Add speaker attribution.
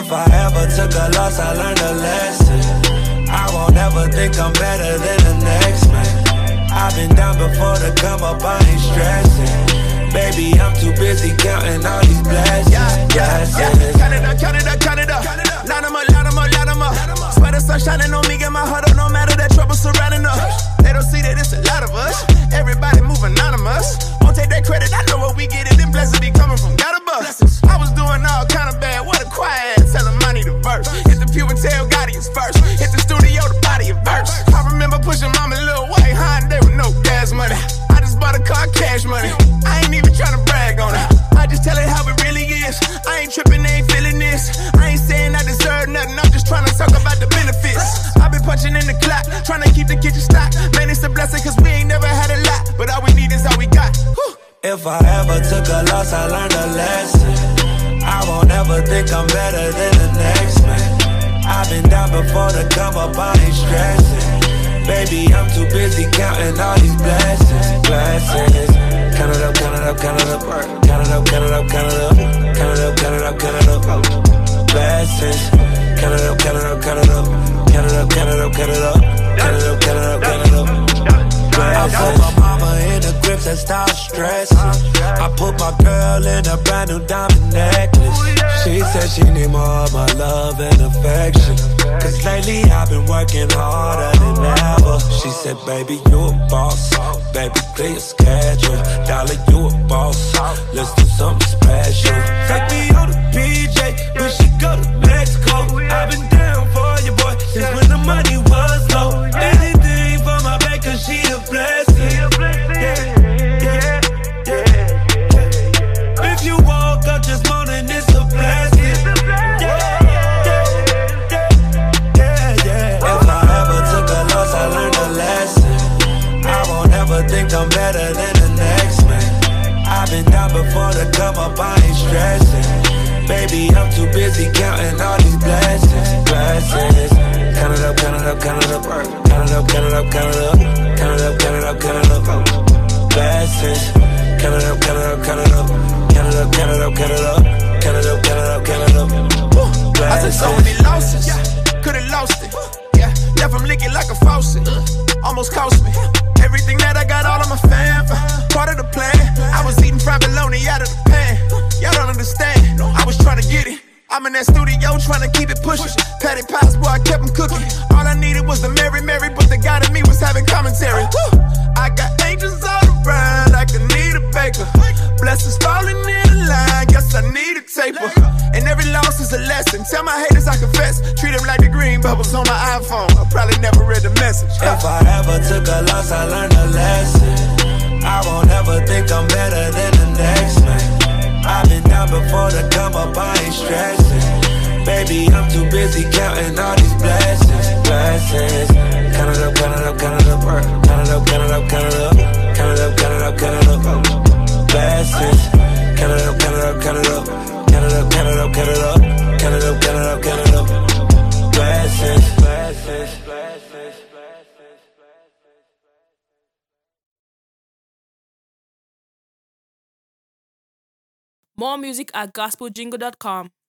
Speaker 1: If I ever took a loss, I learned a lesson. I won't ever think I'm better than the next man. I've been down before to come up, I ain't stressing. Baby, I'm too busy counting all these blessings.
Speaker 2: Count it up, count it up, count it up. Line them up, line them up, line them up. Swear the sun shining on me, get my heart up, no matter that trouble surrounding us. They don't see that it's a lot of us. Everybody move anonymous. Won't take that credit, I know what we get it. Them blessings be coming from God above. I was doing all kind of bad, what a quiet ass. Tell him I need a verse. Hit the pew and tell Gotti is first. Hit the studio, the body of verse. I remember pushing mama little white Hyundai with no gas money. I just bought a car, cash money. I ain't even tryna brag on it. I just tell it how it really is. I ain't tripping, they ain't feeling this. I ain't saying I deserve nothing, I'm just tryna talk about the benefits. I've been punching in the clock, tryna keep the kitchen stocked. Man, it's a blessing cause we ain't never had a lot, but all we need is all we got. Whew.
Speaker 1: If I ever took a loss, I learned a lesson. I won't ever think I'm better than the next man. I've been down before to come up, I ain't stressing. Baby, I'm too busy counting all these blessings. Count it up, count it up, count it up. Count it up, count it up, count it up. Count it up, count it up, count it up. Blessings. Count it up, count it up, count it up. Count it up, count it up, count it up. Count it up, count it up, count it up. I put my mama in the grips and stop stressing. I put my girl in a brand new diamond necklace. She said she need more of my love and affection. Cause lately I've been working harder than ever. She said, baby, you a boss. Baby, clear your schedule. Dollar, you a boss. Let's do something special. Take me on the PJ. We should go to Mexico. I've been down for you, boy, since when the money was low. Anything for my baby, cause she a blessing. If you woke up this morning, it's a blessing. If I ever took a loss, I learned a lesson. I won't ever think I'm better than the next man. I've been down before to come up, I ain't stressing. Baby, I'm too busy counting all these blessings. Count it up, count it up, count it up. Count it up, count it up, count it up. Count it up, count it up, count it up. Blessings. Count it up, count it up, count it up. Count it up, count it up, count it up. Count it up, count it up, count it up. Blessings.
Speaker 2: I took so many losses, could've lost it. Yeah, left him licking like a faucet. Almost cost me everything that I got, all of my fam. Part of the plan. I was eating fried bologna out of the pan. Y'all don't understand. I was trying to get it. I'm in that studio trying to keep it pushing. Patty pies, boy, I kept them cooking. All I needed was the Mary, but the God in me was having commentary. I got angels all around like I need a baker. Blessings falling in line, guess I need a taper. And every loss is a lesson. Tell my haters I confess. Treat them like the green bubbles on my iPhone. I probably never read the message.
Speaker 1: If I ever took a loss, I learned a lesson. I won't ever think I'm better than the next man. I've been down before to come up, I ain't stressing. Baby, I'm too busy counting all these blessings. Count it up, count it up, count it up. Count it up, count it up, count it up. Count it up, count it up, count it up. Blessings. Count it up, count it up, count it up. Count it up, count it up, count it up. Count it up, count it up, count it up. Blessings.
Speaker 3: More music at gospeljingle.com.